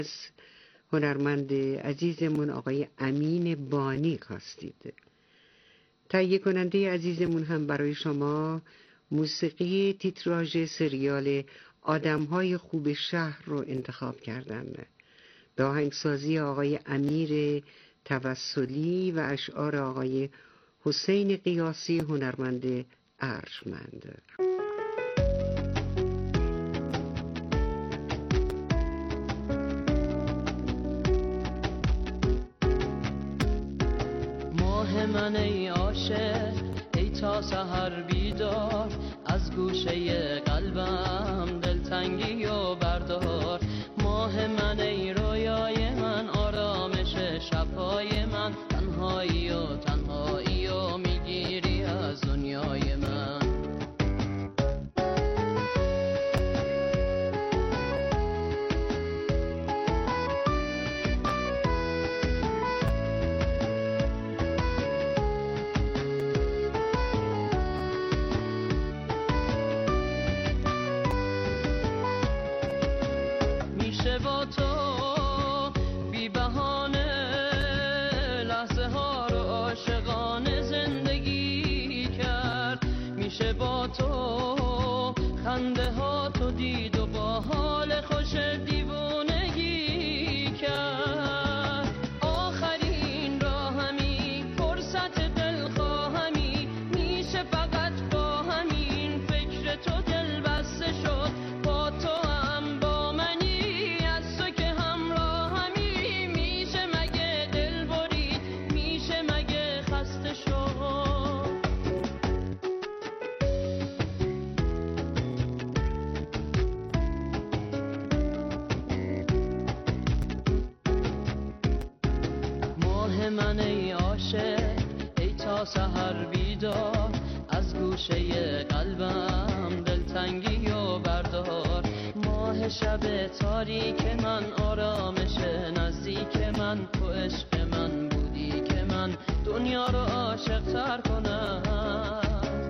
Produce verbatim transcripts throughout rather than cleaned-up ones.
هنرمند عزیزمون آقای امین بانی خواستید. تهیه کننده عزیزمون هم برای شما موسیقی تیتراژ سریال آدمهای خوب شهر رو انتخاب کردن به آهنگسازی آقای امیر توسلی و اشعار آقای حسین قیاسی هنرمند ارجمند. ماه من ای عاشق ای تا سحر بیدار، از گوشه قلبم دلتنگی و بردار. ماه من ای رویای من، آرامش شبهای من، تنهایی و تنهایی و میگیری از دنیای من. میشه با تو بی بهانه لحظه ها رو عاشقانه زندگی کرد. میشه با تو خنده ها تو دید و با حال خوش دیوونگی کرد. آخرین راهمی فرصت دلخواهمی، میشه فقط با همین فکر تو دل بسته شد. با تو هم با منی، از تو که همراهمی، میشه مگه دل برید، میشه مگه خسته شد. ماه من ای عاشق ای تا سحر بیدار، از گوشه قلبم دلتنگی و بردار. ماه شب تاریک من، آرامش نزدیک من، تو عشق من بودی که من دنیا رو عاشق تر کنم.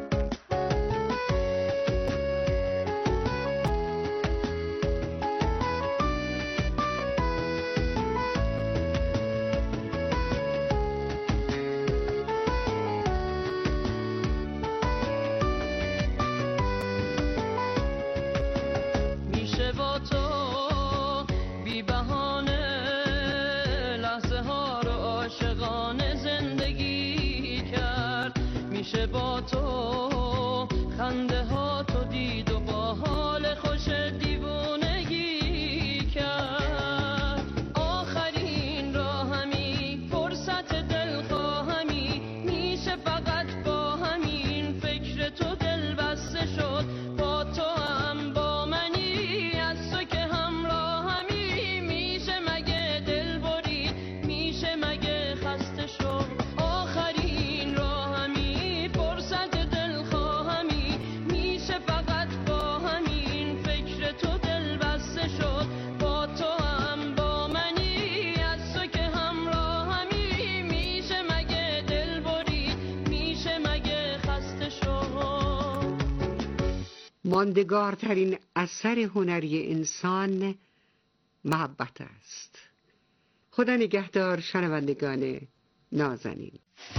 میشه با تو بی بهانه لحظه ها رو عاشقانه زندگی کرد. میشه با تو خنده ها تو دید و با حال خوش دیوونگی کرد. آخرین راهمی فرصت دلخواهمی، میشه فقط با همین فکر تو دل بسته شد. با تو هم با منی، از تو که همراهمی، میشه مگه دل برید، میشه مگه خسته شد. آخرین راهمی فرصت دلخواهمی، میشه فقط با همین فکر تو دل بسته شد. با تو هم با منی، از تو که همراهمی، میشه مگه دل برید، میشه مگه خسته شد. ماندگارترین اثر هنری انسان محبت است. خدا نگهدار شنوندگان نازنین.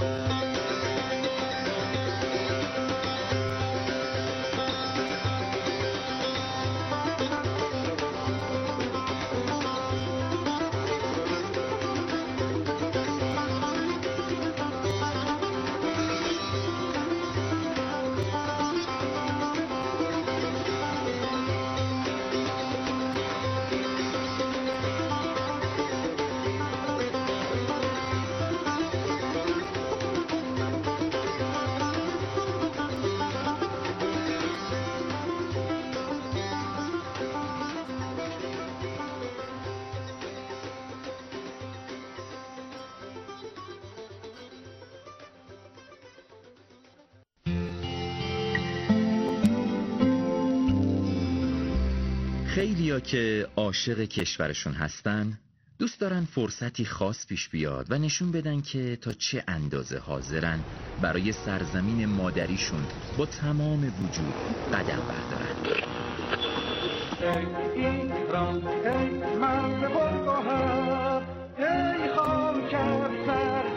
خیلیا که عاشق کشورشون هستن دوست دارن فرصتی خاص پیش بیاد و نشون بدن که تا چه اندازه حاضرن برای سرزمین مادریشون با تمام وجود قدم بردارن. ایران ای مرد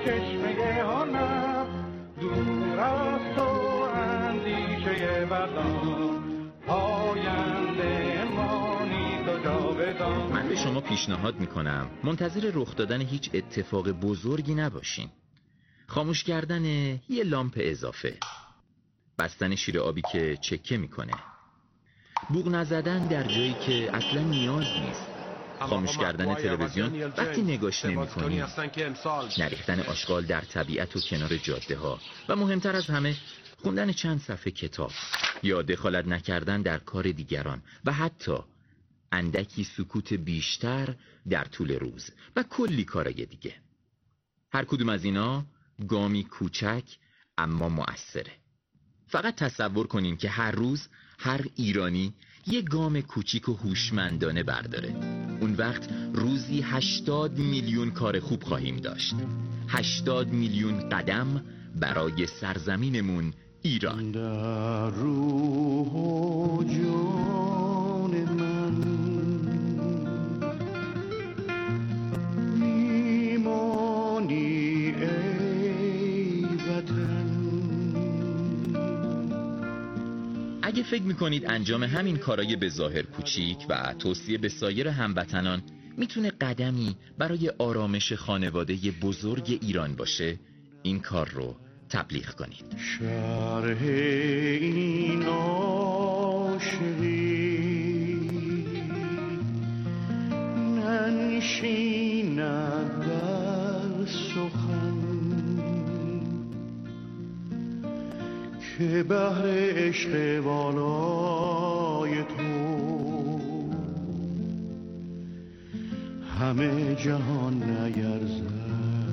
چشمه هنر دور از تو اندیشه بدان پاینده مانی تو جاودان. من به شما پیشنهاد میکنم منتظر رخ دادن هیچ اتفاق بزرگی نباشین. خاموش کردن یه لامپ اضافه، بستن شیر آبی که چکه میکنه، بوق نزدن در جایی که اصلا نیاز نیست، خاموش کردن تلویزیون وقتی نگاش نمی‌کنی، نریختن آشغال در طبیعت و کنار جاده ها و مهمتر از همه خوندن چند صفحه کتاب یا دخالت نکردن در کار دیگران و حتی اندکی سکوت بیشتر در طول روز و کلی کارای دیگه. هر کدوم از اینا گامی کوچک اما مؤثره. فقط تصور کنین که هر روز هر ایرانی یه گام کوچیک و هوشمندانه برداره. اون وقت روزی هشتاد میلیون کار خوب خواهیم داشت. هشتاد میلیون قدم برای سرزمینمون ایران. در روح و جان من میمانی ای وطن. اگه فکر میکنید انجام همین کارای به ظاهر کوچیک و توصیه به سایر هموطنان میتونه قدمی برای آرامش خانواده بزرگ ایران باشه، این کار رو تبلیغ کنید. شرح این عاشقی ننشیند در سخن که بهر عشق والای تو همه جهان نیرزد.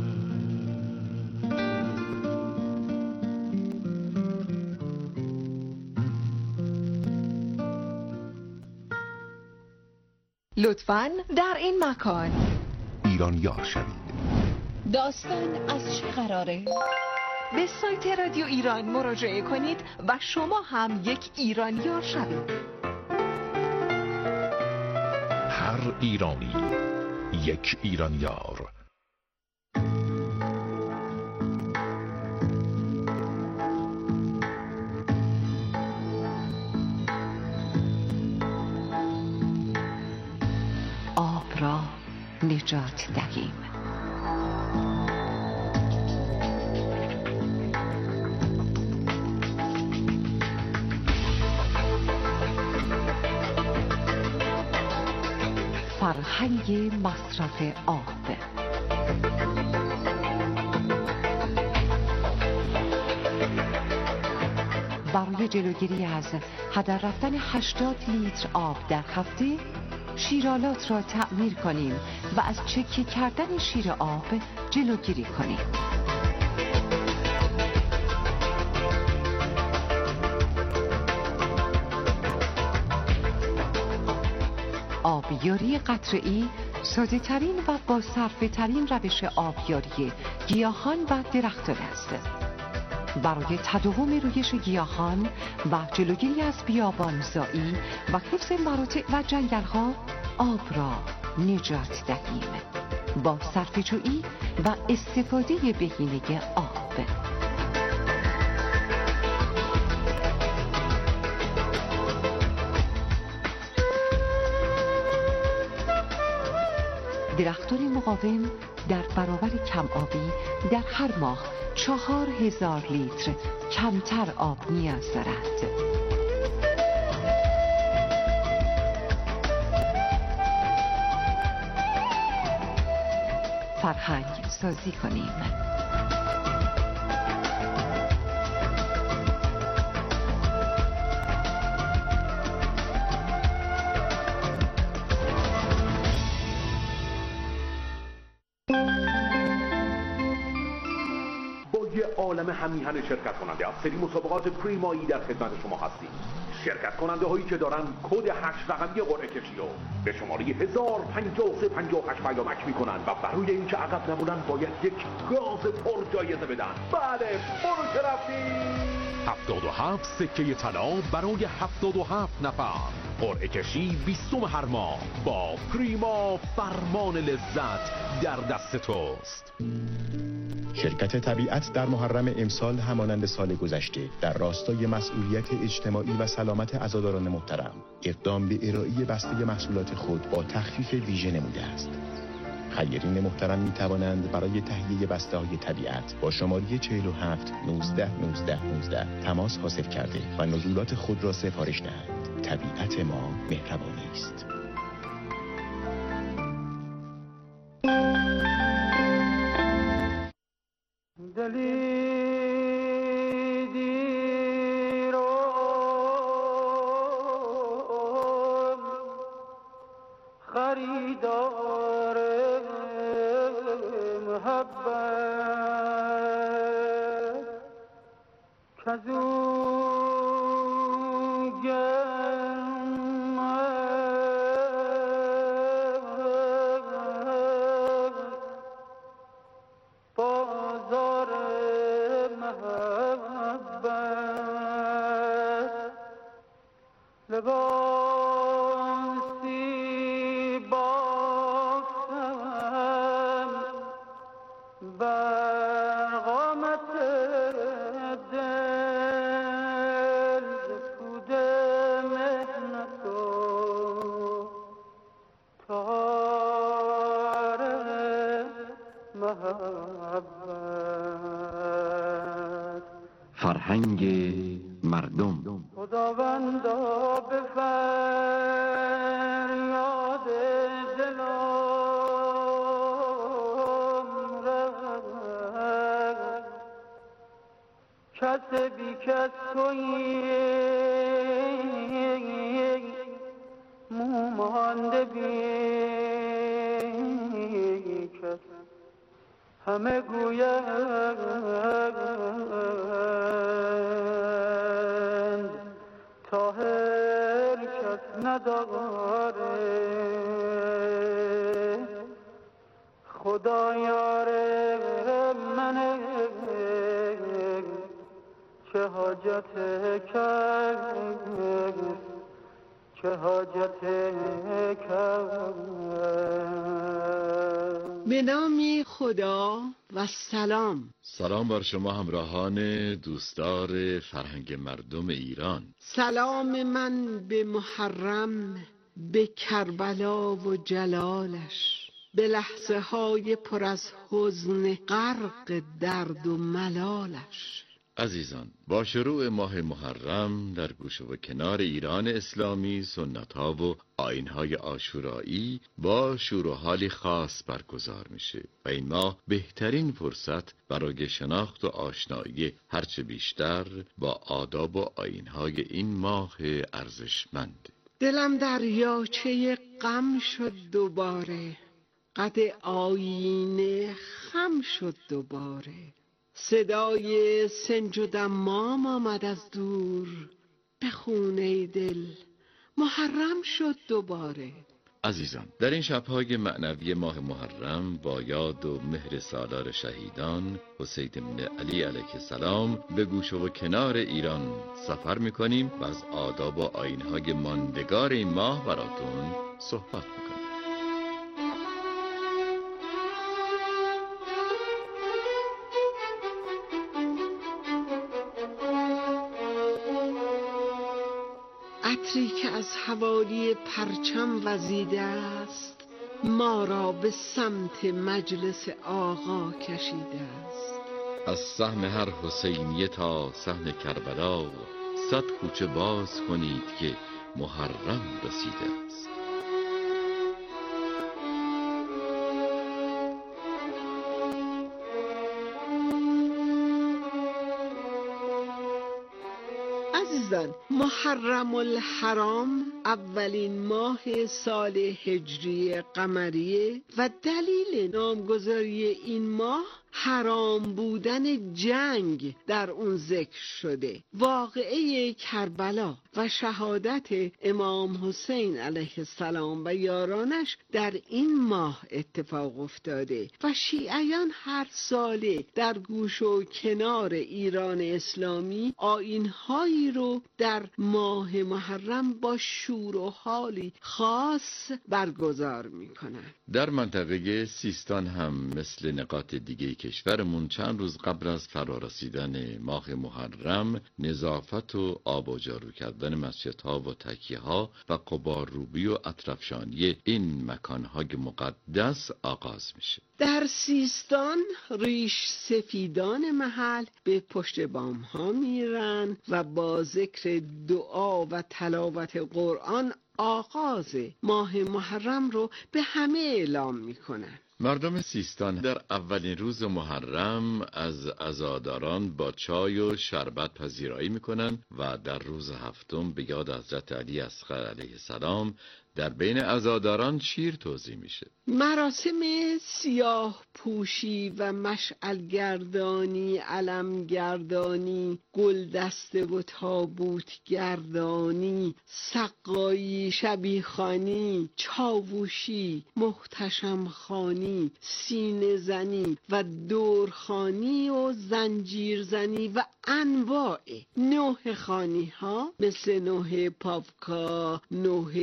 لطفاً در این مکان ایران یار شوید. داستان از چه قراره؟ به سایت رادیو ایران مراجعه کنید و شما هم یک ایرانیار شوید. هر ایرانی یک ایرانیار. آب را نجات دهیم. فرهنگ مصرف آب. برای جلوگیری از هدر رفتن هشتاد لیتر آب در هفته، شیرالات را تعمیر کنیم و از چکه کردن شیر آب جلوگیری کنیم. آبیاری قطره‌ای ساده ترین و با صرفه ترین روش آبیاری گیاهان و درختان است. برای تداوم رویش گیاهان و جلوگیری از بیابانزایی و حفظ مراتع و جنگل‌ها، آب را نجات دهیم با صرفه‌جویی و استفاده بهینه آب. درختان مقاوم در برابر کم آبی در هر ماه چهار هزار لیتر کمتر آب نیاز دارد. فرهنگ سازی کنیم. عالم همیهن شرکت کننده از سری مسابقات پریمایی در خدمت شما هستیم. شرکت کننده هایی که دارن کد هشت رقمی قرعه کشی رو به شماره هزار و پنجاه و سه پنجاه و هشت پیامک میکنن و برای اینکه عقب نمونن باید یک گاز پر جایزه بدن. بله، برو که رفتیم. هفتاد و هفت سکه طلا برای هفتاد و هفت نفر. قرعه کشی بیستم هر ماه با پریما. فرمان لذت در دست توست. شرکت طبیعت در محرم امسال همانند سال گذشته در راستای مسئولیت اجتماعی و سلامت عزاداران محترم اقدام به ارائه بسته محصولات خود با تخفیف ویژه نموده است. خیرین محترم می توانند برای تهیه بسته های طبیعت با شماره چهل و هفت نوزده نوزده نوزده تماس حاصل کرده و نزولات خود را سفارش دهند. طبیعت ما مهربانی است. فرهنگ مردم. خداوندا به فریاد دلم رس، کس بی کس تویی، مو مانده بی کس، همه گویند طاهر کس نداره، خدا یار منه، چه حاجت کس، چه حاجت کس. به نام خدا و سلام. سلام بر شما همراهان دوستدار فرهنگ مردم ایران. سلام من به محرم، به کربلا و جلالش، به لحظه های پر از حزن غرق درد و ملالش. عزیزان، با شروع ماه محرم در گوشه و کنار ایران اسلامی سنت‌ها و آیین‌های عاشورایی با شور و حالی خاص برگزار میشه و این ماه بهترین فرصت برای شناخت و آشنایی هرچه بیشتر با آداب و آیین‌های این ماه ارزشمند. دلم دریاچه غم شد دوباره، قد آیینه خم شد دوباره، صدای سنج و دمام آمد از دور، به خونه دل محرم شد دوباره. عزیزان، در این شب‌های معنوی ماه محرم با یاد و مهر سالار شهیدان حسین بن علی علیه السلام به گوشه و کنار ایران سفر می‌کنیم و از آداب و آیین‌های ماندگار این ماه براتون صحبت می‌کنیم. عطری که از حوالی پرچم وزیده است، ما را به سمت مجلس آقا کشیده است. از سهم هر حسینیه تا سهم کربلا، صد کوچه باز کنید که محرم رسیده است. محرم الحرام اولین ماه سال هجری قمریه و دلیل نامگذاری این ماه حرام بودن جنگ در اون ذکر شده. واقعه کربلا و شهادت امام حسین علیه السلام و یارانش در این ماه اتفاق افتاده و شیعیان هر ساله در گوش و کنار ایران اسلامی آیین‌هایی رو رو در ماه محرم با شور و حالی خاص برگزار میکنن. در منطقه سیستان هم مثل نقاط دیگه کشورمون چند روز قبل از فرارسیدن ماه محرم نظافت و آب و جارو کردن مسجدها و تکیه ها و قبارروبی و اطرافشانی این مکانهای مقدس آغاز میشه. در سیستان ریش سفیدان محل به پشت بام ها میرن و با ذکر دعا و تلاوت قرآن آغاز ماه محرم رو به همه اعلام میکنن. مردم سیستان در اولین روز محرم از عزاداران با چای و شربت پذیرایی میکنن و در روز هفتم به یاد حضرت علی اصغر علیه السلام در بین عزاداران شیر توزیع میشه. مراسم سیاه پوشی و مشعلگردانی، علمگردانی، گلدسته و تابوت گردانی، سقایی، شبیخانی، چاووشی، محتشم خانی، سینه زنی و دورخانی و زنجیر زنی و انواع نوح خانی ها مثل نوح پاوکا، نوح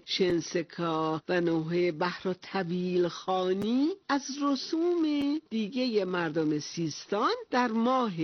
شنسکا و نوح بحر طویل خانی از رسوم دیگه مردم سیستان در ماه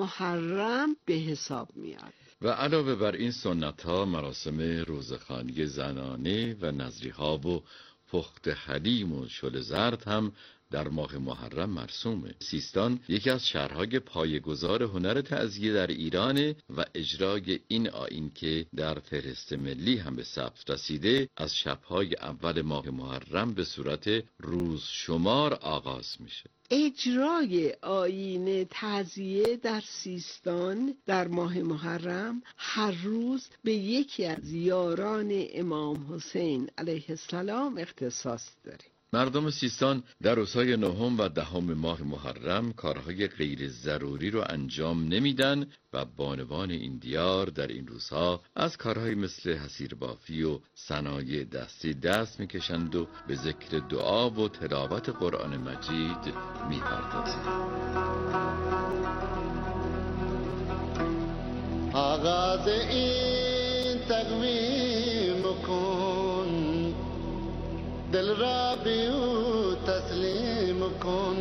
محرم به حساب میاد. و علاوه بر این سنت ها مراسم روزخوانی زنانه و نذری ها و پخت حلیم و شل زرد هم در ماه محرم مرسومه. سیستان یکی از شهرهای پایه‌گذار هنر تعزیه در ایران و اجرای این آیین که در فهرست ملی هم به ثبت رسیده از شبهای اول ماه محرم به صورت روز شمار آغاز میشه. اجرای آیین تعزیه در سیستان در ماه محرم هر روز به یکی از یاران امام حسین علیه السلام اختصاص داره. مردم سیستان در روزهای نهم و دهم ماه محرم کارهای غیر ضروری رو انجام نمیدن و بانوان این دیار در این روزها از کارهای مثل حصیر بافی و صنایع دستی دست میکشند و به ذکر دعا و تلاوت قرآن مجید میپردازند. آغاز این تقویم کن، دل را به او تسلیم کن،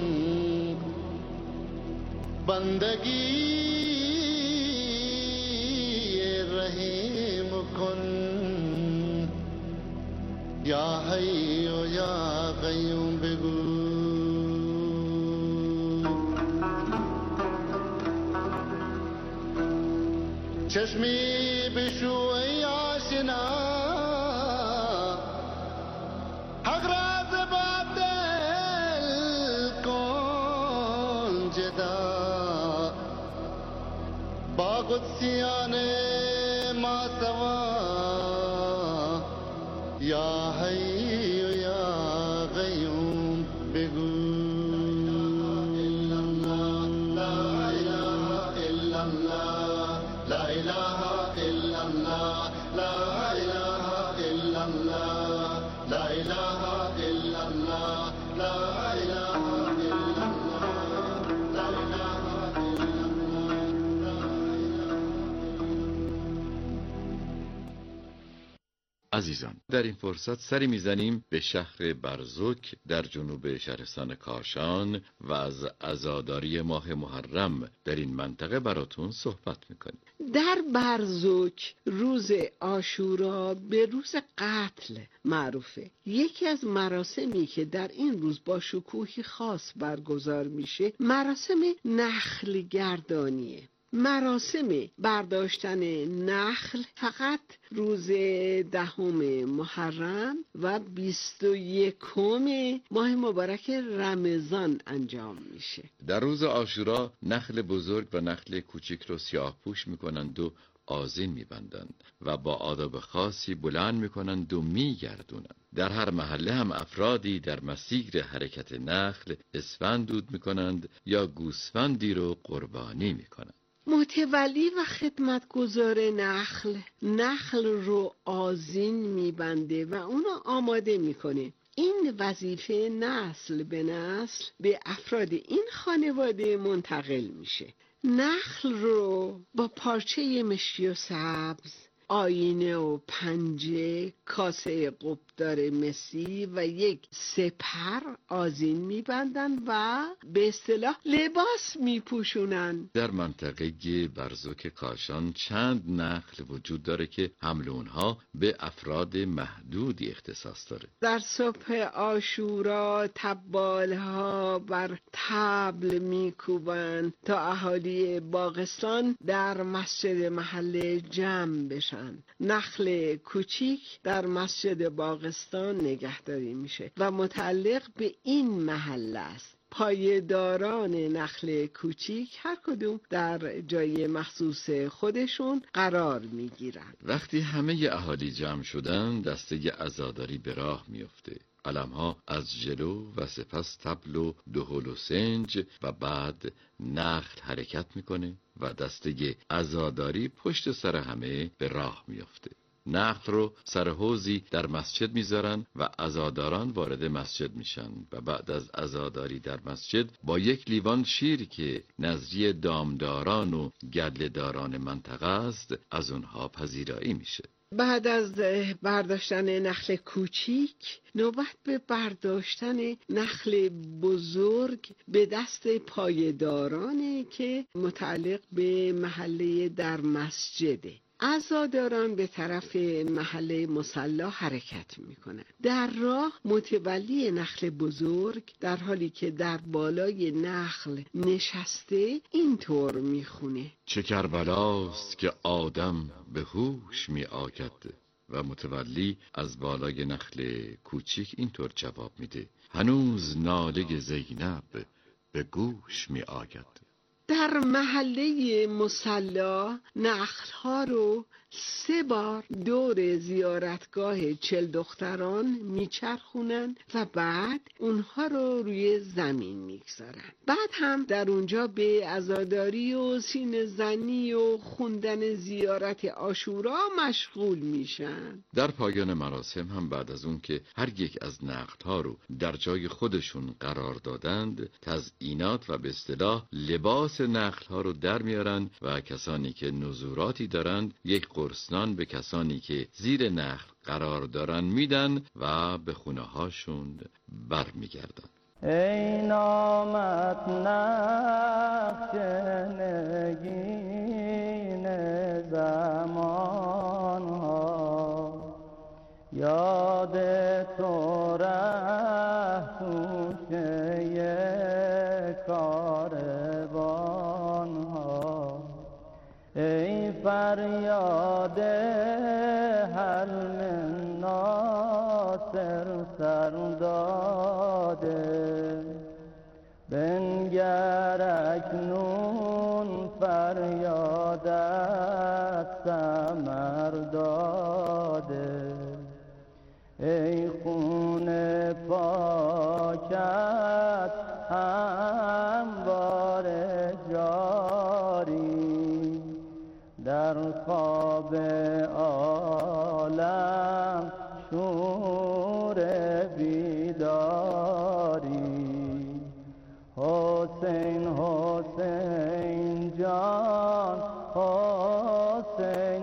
بندگی رحیم کن، یا حی و یا قیوم بگو. چشمی بشو ای آشنا، حق را ز باطل کن جدا، با قدسیان ما سوا، یا حی و یا قیوم بگو. عزیزان، در این فرصت سری میزنیم به شهر برزوک در جنوب شهرستان کاشان و از عزاداری ماه محرم در این منطقه براتون صحبت میکنیم. در برزوک روز عاشورا به روز قتل معروفه. یکی از مراسمی که در این روز با شکوهی خاص برگزار میشه مراسم نخل گردانیه. مراسم برداشتن نخل فقط روز دهم محرم و بیست و یکم ماه مبارک رمضان انجام میشه. در روز عاشورا نخل بزرگ و نخل کوچک رو سیاه پوش میکنند و آذین میبندند و با آداب خاصی بلند میکنند و میگردونند. در هر محله هم افرادی در مسیر حرکت نخل اسفند دود میکنند یا گوسفندی رو قربانی میکنند. متولی و خدمتگزار نخل نخل رو آذین میبنده و اونو آماده میکنه. این وظیفه نسل به نسل به افراد این خانواده منتقل میشه. نخل رو با پارچه مشکی و سبز، آینه و پنجه، کاسه قبدار مسی و یک سپر آذین میبندن و به اصطلاح لباس میپوشونن. در منطقه برزوک کاشان چند نخل وجود داره که حمل اونها به افراد محدودی اختصاص داره. در صبح عاشورا تبالها بر طبل میکوبن تا اهالی باغستان در مسجد محله جمع بشن. نخل کوچیک در مسجد باغستان نگهداری میشه و متعلق به این محله است. پایه‌داران نخل کوچیک هر کدوم در جای مخصوص خودشون قرار میگیرن. وقتی همه اهالی جمع شدن، دسته عزاداری به راه میفته. علمها از جلو و سپس طبل و دهل و سنج و بعد نخل حرکت میکنه و دسته عزاداری پشت سر همه به راه میفته. نخل رو سر حوضی در مسجد میذارن و عزاداران وارد مسجد میشن و بعد از عزاداری در مسجد با یک لیوان شیر که نظری دامداران و گدلداران منطقه است از اونها پذیرایی میشه. بعد از برداشتن نخل کوچیک نوبت به برداشتن نخل بزرگ به دست پایه‌دارانه که متعلق به محله در مسجده. عزاداران به طرف محله مصلی حرکت میکنند. در راه متولی نخل بزرگ در حالی که در بالای نخل نشسته اینطور میخونه: چه کربلاست که آدم به هوش می آید. و متولی از بالای نخل کوچیک اینطور جواب میده: هنوز ناله زینب به گوش می آید. در محله مصلی نخل‌ها رو سه بار دور زیارتگاه چل دختران میچرخونن و بعد اونها رو روی زمین میگذارن. بعد هم در اونجا به عزاداری و سینه زنی و خوندن زیارت عاشورا مشغول میشن. در پایان مراسم هم بعد از اون که هر یک از نخل‌ها رو در جای خودشون قرار دادند، تزیینات و به اصطلاح لباس نخل‌ها رو در میارن و کسانی که نزوراتی دارند یک قرصنان به کسانی که زیر نخل قرار دارن میدن و به خونه هاشون بر میگردن. ای نامت نقش نگین زمان ها، یاد تو ره توشه کاروان ها. ای فریاد هل من ناصر سر داده، بنگر اکنون فریادت ثمر داده. ای خون پاکت هموار جاری، در خواب عالم شور بیداری. حسین حسین جان، حسین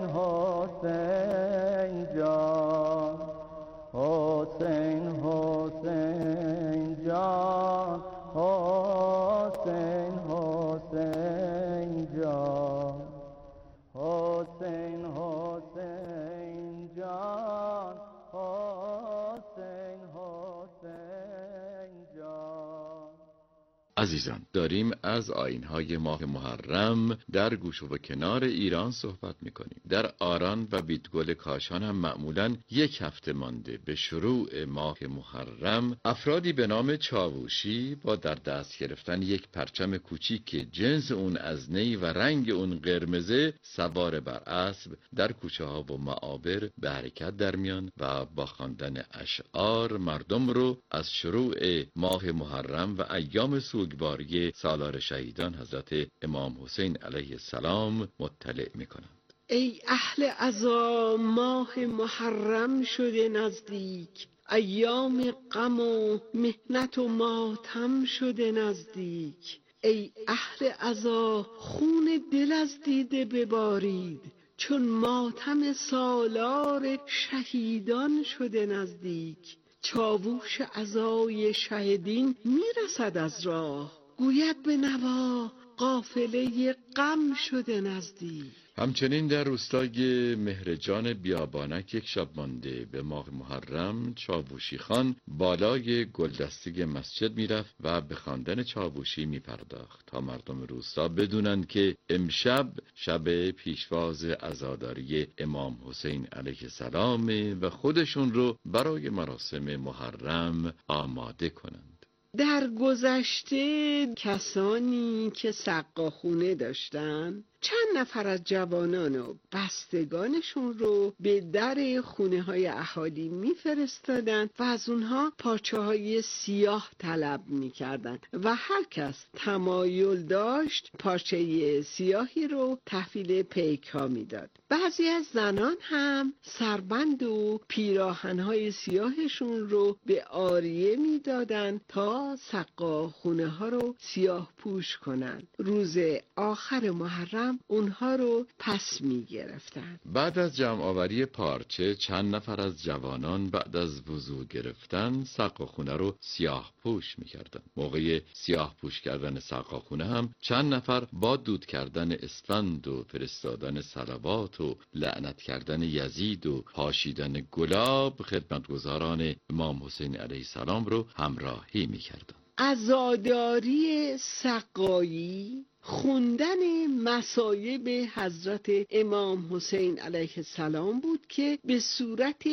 حسین جان، حسین حسین جان، حسین حسین جان، حسین حسین جان، حسین حسین جان. عزیزان، داریم از آیین‌های ماه محرم در گوش و کنار ایران صحبت می‌کنیم. در آران و بیدگل کاشان هم معمولاً یک هفته مانده به شروع ماه محرم، افرادی به نام چاووشی با در دست گرفتن یک پرچم کوچیک که جنس اون از نی و رنگ اون قرمزه، سوار بر اسب در کوچه ها و معابر به حرکت در میان و با خواندن اشعار مردم رو از شروع ماه محرم و ایام سوگواری سالار شهیدان حضرت امام حسین علیه السلام مطلع میکنند. ای اهل عزا، ماه محرم شده نزدیک، ایام غم و محنت و ماتم شده نزدیک. ای اهل عزا خون دل از دیده ببارید، چون ماتم سالار شهیدان شده نزدیک. چاووش عزای شهیدین میرسد از راه، گوید به نوا قافله غم شده نزدیک. همچنین در روستای مهرجان بیابانک یک شب مانده به ماه محرم، چاووشی خان بالای گلدسته مسجد میرفت و به خواندن چاووشی میپرداخت تا مردم روستا بدونند که امشب شب پیشواز عزاداری امام حسین علیه السلام و خودشون رو برای مراسم محرم آماده کنند. در گذشته کسانی که سقاخونه داشتن چند نفر از جوانان و بستگانشون رو به در خونه های اهالی میفرستادن و از اونها پارچه های سیاه طلب میکردن و هر کس تمایل داشت پارچه سیاهی رو تحویل پیک ها میداد. بعضی از زنان هم سربند و پیراهن های سیاهشون رو به عاریه میدادن تا سقاخونه ها رو سیاه پوش کنن. روز آخر محرم اونها رو پس می گرفتن. بعد از جمع آوری پارچه چند نفر از جوانان بعد از وضو گرفتن سقاخونه رو سیاه پوش می کردن. موقع سیاه پوش کردن سقاخونه هم چند نفر با دود کردن اسفند و فرستادن صلوات و لعنت کردن یزید و پاشیدن گلاب خدمتگزاران امام حسین علیه السلام رو همراهی می کردن. عزاداری سقایی خوندن مصایب حضرت امام حسین علیه السلام بود که به صورت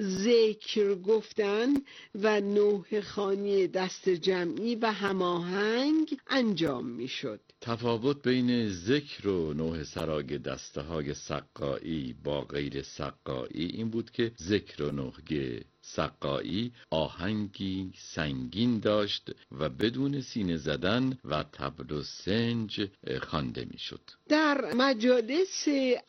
ذکر گفتن و نوحه خوانی دست جمعی و هماهنگ انجام می شد. تفاوت بین ذکر و نوحه سرای دسته های سقایی با غیر سقایی این بود که ذکر و نوحه سقایی آهنگی سنگین داشت و بدون سینه زدن و طبل و سنج خوانده میشد. در مجالس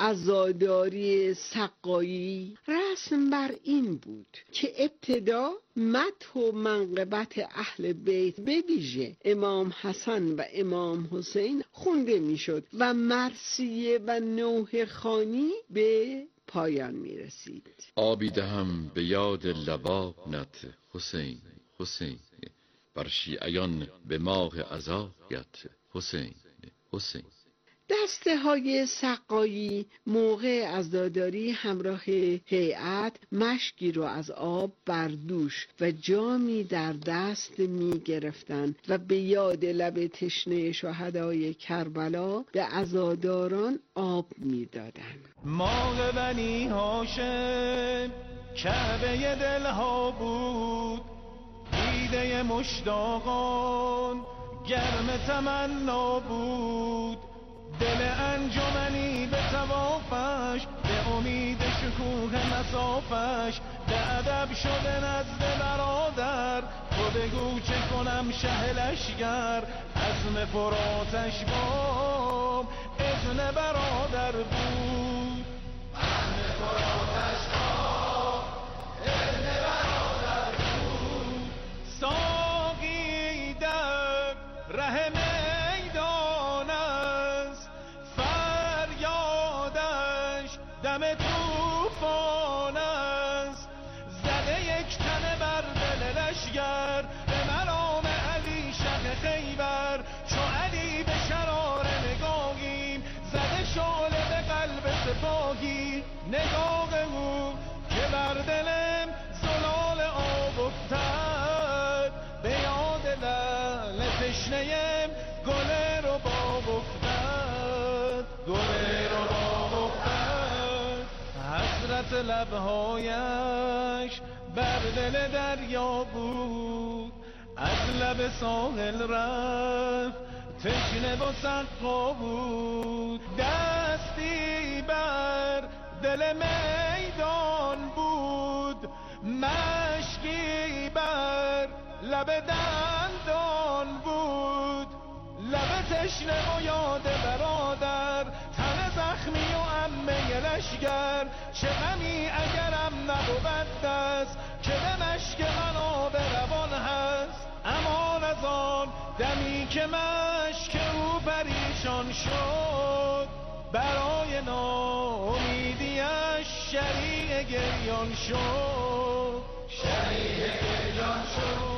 عزاداری سقایی رسم بر این بود که ابتدا مدح و منقبت اهل بیت به ویژه امام حسن و امام حسین خونده میشد و مرثیه و نوحه خوانی به پایان می رسید. آبی دهم به یاد لبانت حسین حسین، بر شیعیان به ماه عزایت حسین حسین. دسته های سقایی موقع عزاداری همراه هیئت مشکی رو از آب بر دوش و جامی در دست می گرفتن و به یاد لب تشنه شهدای کربلا به عزاداران آب می دادن. ماه بنی هاشم کعبه دلها بود، دیده مشتاقان گرم تمنا بود، دل انجمنی به توافش به امید شکوه مسافش به ادب شده نزد برادر، تو بگو چه کنم شه لشگر، عزم فراتش بام اذن برادر بود، عزم فراتش بام اذن برادر بود. ساقی در ره دم توفان است، زده یک تنه بر دل لشگر به مرام علی شه خیبر، چو علی به شرار نگاهیم زده شعله به قلب سپاهی، نگاه او که بر دلم زلال آب افتد، به یاد لعل تشنه‌ام گل رو باب افتد، گل رو باب افتد. حسرت لبهایش بر دل دریا بود، از لب ساحل رفت تشنه و سقا بود، دستی بر دل میدان بود، مشکی بر لب دندان بود، لب تشنه و یاد برادر، تن زخمی و عمه لشگر، چه غمی اگرم نبود دست که به مشک من آب روان هست، امان از آن دمی که مشک پریشان شد، برای ناامیدیش شریع گریان شد، شریع گریان شد.